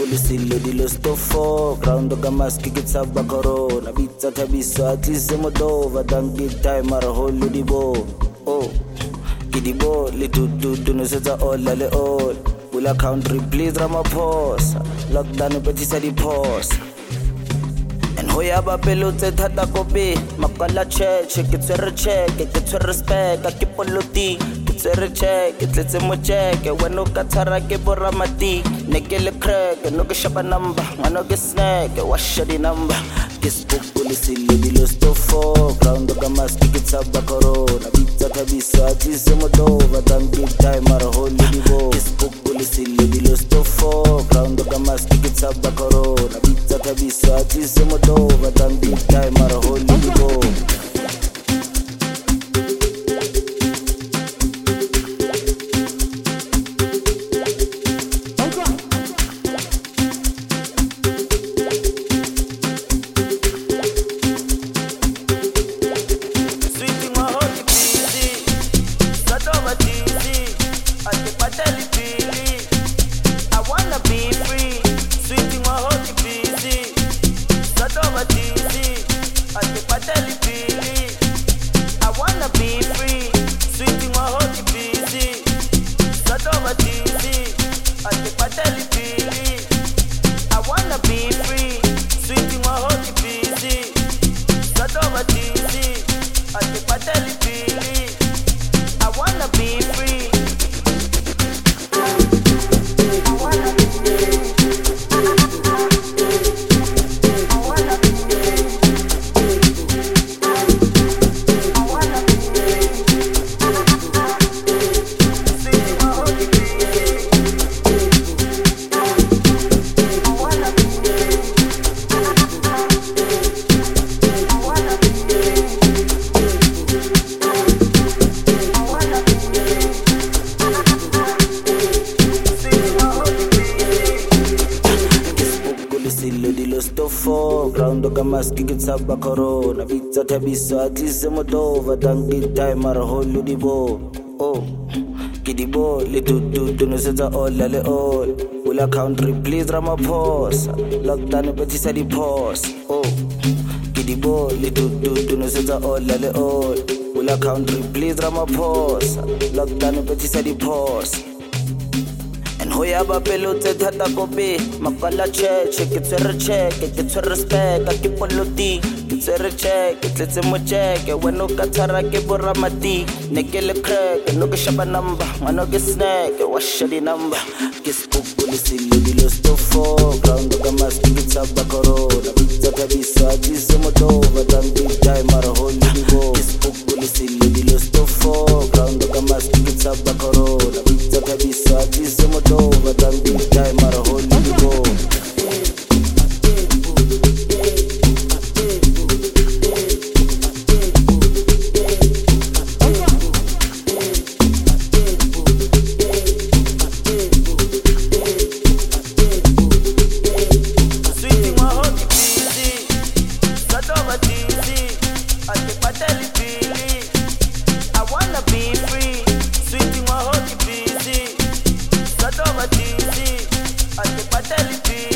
Lisilo dilo stofo ground ka maski ke tsaba corona bitsa thabiso at least Moldova don't give time mara holo di bo oh ke di bo le tutu no setsa all le all pula country please Ramaphosa lockdown petisa di pause and hoya ba pelo tse thata kope makala cheche ke tsere check ke tsere respect ke poloti tsere check ke tletse mo check wena o ka tshara ke boramati ne ke le crack no ke shapa number ngwana ke snack washa di number ke spoke Lisilo dilo stofo ground ka maski ke tsaba corona bitsa thabiso at least Moldova don't give time mara holo di bo ke spoke Lisilo dilo stofo ground ka maski ke tsaba corona bitsa thabiso at least Moldova don't give time mara holo di bo Stofo ground ka maski ke tsaba corona bitsa thabiso at least Moldova don't give time mara holo di bo oh ke di bo le tutu no setsa all le all pula country please Ramaphosa lockdown petisa di pause oh ke di bo le tutu no setsa all le all pula country please Ramaphosa lockdown petisa di pause hoya ba pelo tse thata kope makala cheche ke tsere check ke tsere respect ke poloti ke tsere check ke tletse mo check wena o ka tshara ke boramati ne ke le crack no ke shapa number ngwana ke snack washa di number ke spoke Lisilo dilo stofo ground ka maski ke tsaba corona bitsa thabiso at least Moldova don't give time mara holo di bo ke spoke Lisilo dilo stofo ground ka maski ke tsaba corona bitsa thabiso at least Moldova don't give time mara holo di bo I take my telly